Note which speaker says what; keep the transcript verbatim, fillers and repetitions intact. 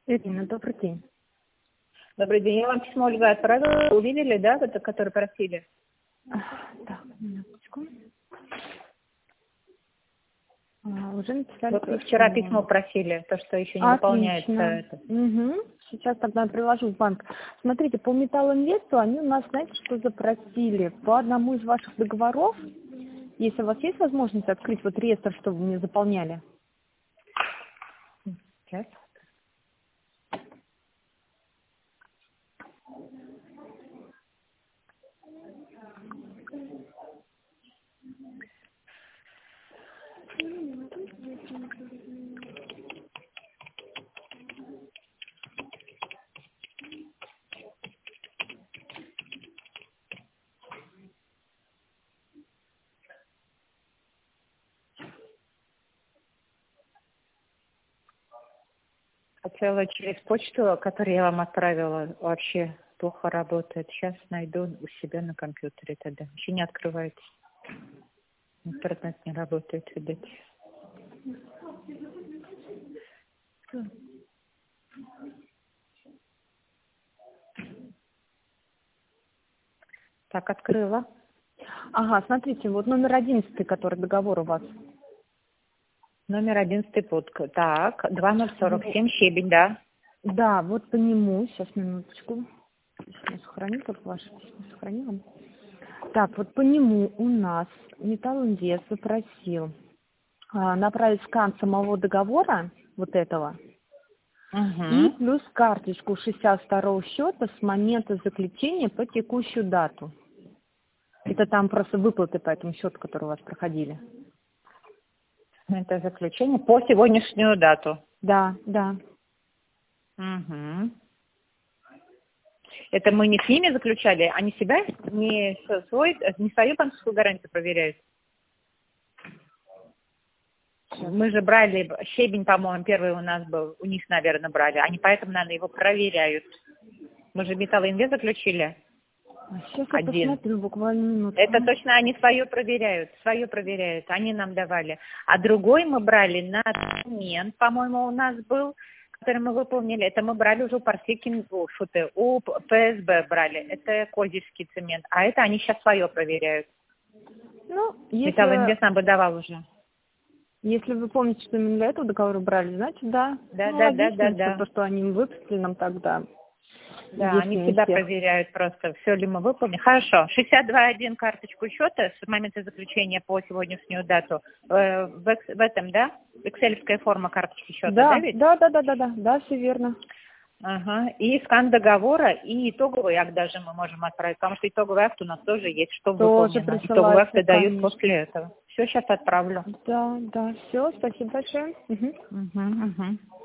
Speaker 1: Ирина, добрый день.
Speaker 2: Добрый день. Я вам письмо, Ольга, отправила. Увидели, да, это, которое просили?
Speaker 1: Так, минуточку. А, уже написали
Speaker 2: Вот
Speaker 1: письмо.
Speaker 2: вчера письмо просили, то, что еще не выполняется. Это.
Speaker 1: Угу. Сейчас тогда приложу в банк. Смотрите, по Металлинвесту они у нас, знаете, что запросили? По одному из ваших договоров, если у вас есть возможность открыть вот реестр, чтобы вы мне заполняли.
Speaker 2: Сейчас. Хотела через почту, которую я вам отправила, вообще плохо работает. Сейчас найду у себя на компьютере тогда. Еще не открывается. Интернет не работает, видать. Так, открыла.
Speaker 1: Ага, смотрите, вот номер одиннадцатый, который договор у вас.
Speaker 2: Номер одиннадцатый подка. Так, два ноль сорок семь, щебень, да.
Speaker 1: Да, вот по нему, сейчас минуточку. Сейчас сохраню, только ваше письмо сохранила. Так, вот по нему у нас Металлинвест запросил а, направить скан самого договора, вот этого,
Speaker 2: Угу.
Speaker 1: и плюс карточку шестьдесят второго счета с момента заключения по текущую дату. Это там просто выплаты по этому счету, которые у вас проходили.
Speaker 2: Это заключение по сегодняшнюю дату.
Speaker 1: Да, да.
Speaker 2: Угу. Это мы не с ними заключали, они себя, не свой, не свою банковскую гарантию проверяют. Мы же брали, щебень, по-моему, первый у нас был, у них, наверное, брали. Они поэтому, наверное, его проверяют. Мы же Металлинвест заключили.
Speaker 1: Сейчас я
Speaker 2: Один.
Speaker 1: посмотрю буквально минуту.
Speaker 2: Это точно они свое проверяют, свое проверяют, они нам давали. А другой мы брали на цемент, по-моему, у нас был, который мы выполнили. Это мы брали уже у Парсекин, у ПСБ брали. Это Козельский цемент. А это они сейчас свое проверяют.
Speaker 1: Ну, если...
Speaker 2: Металлинвест нам бы давал уже.
Speaker 1: Если вы помните, что именно для этого договора брали, значит, да.
Speaker 2: Да,
Speaker 1: ну,
Speaker 2: да,
Speaker 1: логично,
Speaker 2: да, да, да.
Speaker 1: То, что они выпустили нам тогда.
Speaker 2: Да, они всегда
Speaker 1: всех.
Speaker 2: проверяют просто, все ли мы выполнили. Хорошо. шестьдесят два один карточку счета с момента заключения по сегодняшнюю дату. Э, в, экс- в этом, да? Экселевская форма карточки счета, да,
Speaker 1: Да,
Speaker 2: ведь?
Speaker 1: да, да, да, да, да, да, все верно.
Speaker 2: Ага. И скан договора, и итоговый акт даже мы можем отправить, потому что итоговый акт у нас тоже есть, что
Speaker 1: Тоже
Speaker 2: выполнено. Итоговый акт
Speaker 1: присылается,
Speaker 2: дают
Speaker 1: конечно.
Speaker 2: после этого. Все, сейчас отправлю.
Speaker 1: Да, да, все, спасибо большое. Угу.
Speaker 2: Угу, угу.